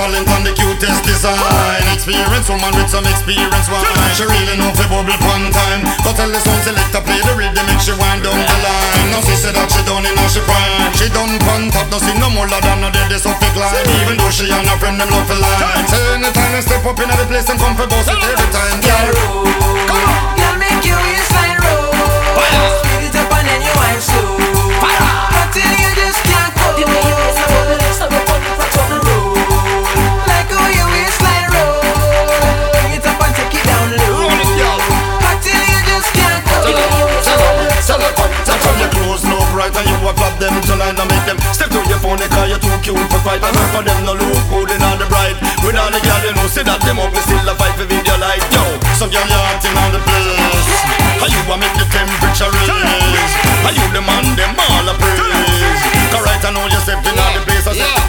talent and the cutest design. Experience woman with some experience wine. She really know fi bubble pon time. But tell the sound selector play the rhythm, make she wind down the line. Now she said that she done in and she prime. She done pon top, no see no more than no dead so fi climb. Even though she and her friend them love to line. Say anytime they step up in the place, them come for boss it every time. Girl, girl, make your waistline roll. Speed it up and then you wind slow. Until you just can't go. The way you waistline roll, the next time you put it on the road. Like how your waistline roll. Bring it up and take it down low. Until you just can't go. The way you waistline roll. Tell your clothes look right and you a flop them tonight and make them step to your phone because you're too cute for fight. And for them no look good in all the bright. With all the girl you know say that them up me still a fight for video light. Yo, some girl you acting on the place. How you a make the temperature raise? How you the man them all a praise? Cause right I know you stepping on the place I say